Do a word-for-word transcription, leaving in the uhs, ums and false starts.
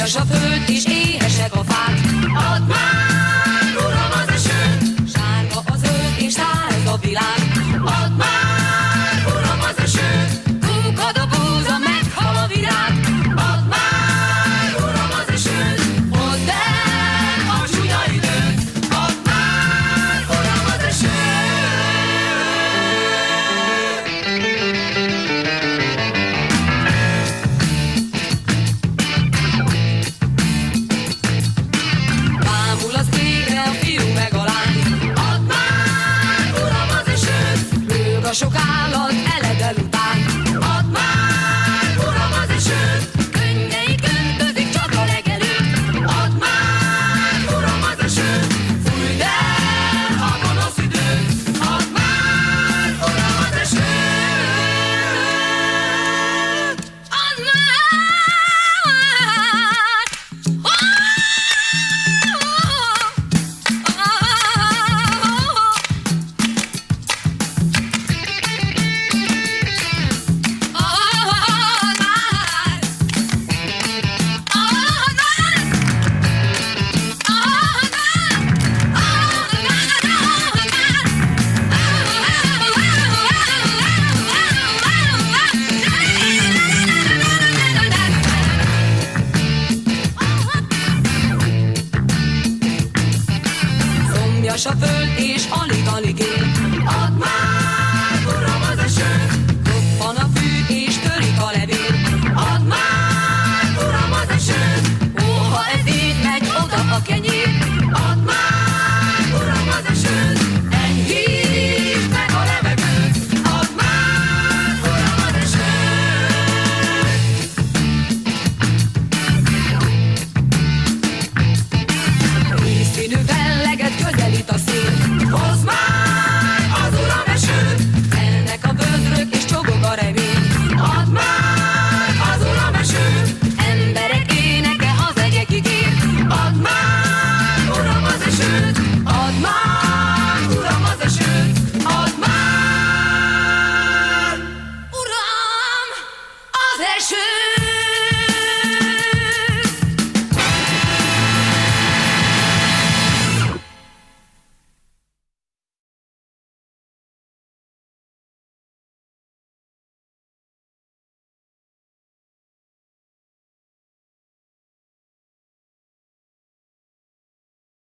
Szomjas a föld és éhesek a fák. Add már, Uram, az esőt! Sárga a zöld és száraz a világ. Add már, Uram, az esőt! Kúkad a búza, meghal a virág. Add már, Uram, az esőt! Hozd el a csúnya időt. Add már, Uram, az esőt! Bámul az égre a fiú meg a lány. Add már, Uram, az esőt! Lőg a sok állat eledel után. Add már, Uram, az esőt! Könnyeit öntözik csak a legelőt. Add már, Uram, az esőt! Fújd el a gonosz időt. Add már, Uram, az esőt! Add már! Szomjas a föld